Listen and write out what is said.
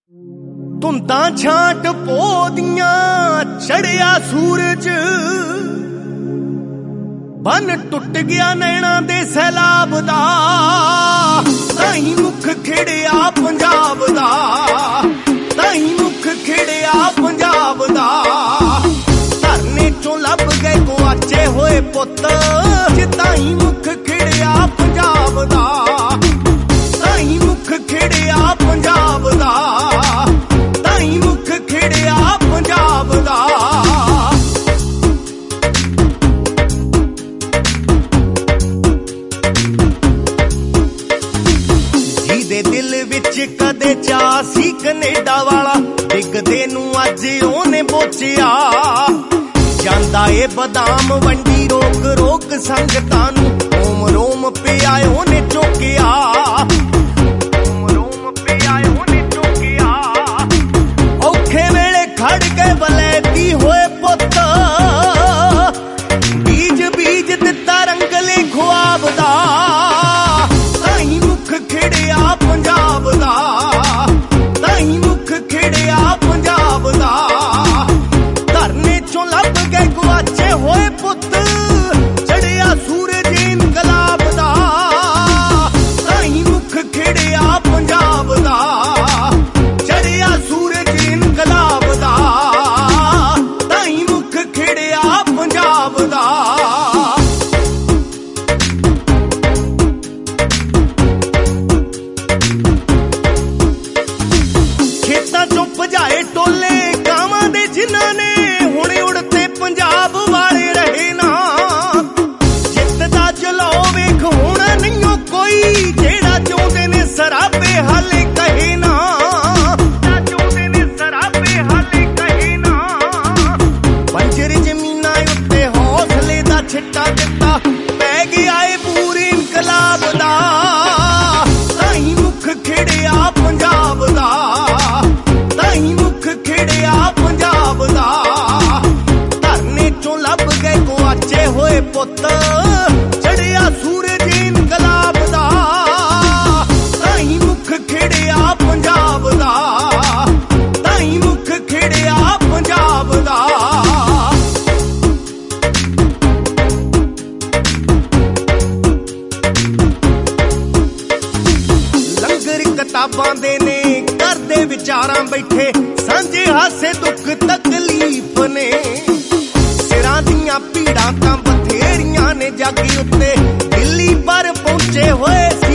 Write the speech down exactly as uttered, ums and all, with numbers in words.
ਧੁੰਦਾਂ ਛਾਂਟ ਪੋਦੀਆਂ ਚੜਿਆ ਸੂਰਜ, ਬੰਨ ਟੁੱਟ ਗਿਆ ਨੈਣਾ ਦੇ ਸੈਲਾਬ ਦਾ, ਤਾਹੀਂ ਮੁੱਖ ਖਿੜਿਆ ਪੰਜਾਬ ਦਾ, ਤਾਹੀਂ ਮੁੱਖ ਖਿੜਿਆ ਪੰਜਾਬ ਦਾ। ਧਰਨੇ ਚੋਂ ਲੱਭ ਗਏ ਗੁਆਚੇ ਹੋਏ ਪੁੱਤ, ਤਾਹੀਂ ਮੁੱਖ ਖਿੜਿਆ ਪੰਜਾਬ ਦਾ, ਤਾਹੀਂ ਮੁੱਖ ਖਿੜਿਆ ਪੰਜਾਬ ਦਾ, ਤਾਹੀਂ ਮੁੱਖ ਖਿੜਿਆ ਪੰਜਾਬ ਦਾ। ਜਿਹਦੇ ਦਿਲ ਵਿੱਚ ਕਦੇ ਚਾਅ ਸੀ ਕਨੇਡਾ ਵਾਲਾ, ਡਿੱਗਦੇ ਨੂੰ ਅੱਜ ਉਹਨੇ ਬੋਚਿਆ। ਜਾਂਦਾ ਏ ਬਦਾਮ ਵੰਡੀ ਰੋਕ ਰੋਕ ਸੰਗਤਾਂ ਨੂੰ, ਰੋਮ ਰੋਮ ਪਿਆ ਉਹਨੇ ਚੁੱਕਿਆ, ਰੋਮ ਰੋਮ ਪਿਆ ਉਹਨੇ ਚੁੱਕਿਆ। ਔਖੇ ਵੇਲੇ ਖੜ ਕੇ ਬਲੈਤੀ ਹੋਏ ਪੁੱਤ, ਬੀਜ ਬੀਜ ਦਿੱਤਾ ਰੰਗਲੇ ਖੁਆਬ ਦਾ, ਤਾਹੀਂ ਮੁੱਖ ਖਿੜਿਆ ਪੰਜਾਬ ਦਾ, ਤਾਹੀਂ ਮੁੱਖ ਖਿੜਿਆ ਪੰਜਾਬ ਦਾ। ਧਰਨੇ ਚੋਂ ਲੱਭ ਗਏ ਗੁਆਚੇ ਹੋਏ ਪੁੱਤ, ਚੜਿਆ ਸੂਰਜ ਇਨਕਲਾਬ ਦਾ, ਤਾਹੀਂ ਮੁੱਖ ਖਿੜਿਆ ਪੰਜਾਬ ਦਾ, ਚੜਿਆ ਸੂਰਜ ਇਨਕਲਾਬ ਦਾ, ਤਾਹੀਂ ਮੁੱਖ ਖਿੜਿਆ ਪੰਜਾਬ ਦਾ। ਖੇਤਾਂ ਚੋਂ ਭਜਾਏ ਟੋਲੇ ਗਾਵਾਂ ਦੇ ਜਿਨ੍ਹਾਂ ਨੇ, ਹੁਣ ਉੜਤੇ ਪੰਜਾਬ ਵਾਲੇ ਰਹੇ ਨਾ। ਜਿੱਤ ਦਾ ਜਲਾਓ ਵੇਖ ਹੁਣ ਨਹੀਂਓ ਕੋਈ, ਜਿਹੜਾ ਚਾਹੁੰਦੇ ਨੇ ਸਰਾਬੇ ਹਾਲੇ ਕਹੇ ਨਾ, ਚਾਹੁੰਦੇ ਨੇ ਸਰਾਬੇ ਹਾਲੇ ਕਹੇ ਨਾ। ਬੰਜਰ ਜ਼ਮੀਨਾਂ ਉੱਤੇ ਹੌਸਲੇ ਦਾ ਛਿੱਟਾ ਦਿੱਤਾ, ਪੈ ਗਿਆ ਏ ਪੂਰੀ ਇਨਕਲਾਬ ਦਾ, ਤਾਹੀਂ ਮੁੱਖ ਖਿੜਿਆ ਪੰਜਾਬ ਦਾ, ਤਾਹੀਂ ਮੁੱਖ ਖਿੜਿਆ ਪੰਜਾਬ ਦਾ। ਧਰਨੇ ਚੋਂ ਲੱਭ ਗਏ ਗੁਆਚੇ ਹੋਏ ਪੁੱਤ, ਚੜਿਆ ਸੂਰਜ ਇਨਕਲਾਬ ਦਾ, ਤਾਹੀਂ ਮੁੱਖ ਖਿੜਿਆ ਪੰਜਾਬ ਦਾ, ਤਾਹੀਂ ਮੁੱਖ ਖਿੜਿਆ ਪੰਜਾਬ ਦਾ। ਲੰਗਰ ਕਿਤਾਬਾਂ ਦੇ ਨੇ ਕਰਦੇ ਵਿਚਾਰਾਂ ਬੈਠੇ, ਸਾਂਝੇ ਹਾਸੇ ਦੁੱਖ ਤਕਲੀਫ ਨੇ। ਸਿਰਾਂ ਦੀਆਂ ਭੀੜਾਂ ਤਾਂ ਬਥੇਰੀਆਂ ਨੇ ਜਾਗੀ ਉੱਤੇ, ਦਿੱਲੀ ਪਰ ਪਹੁੰਚੇ ਹੋਏ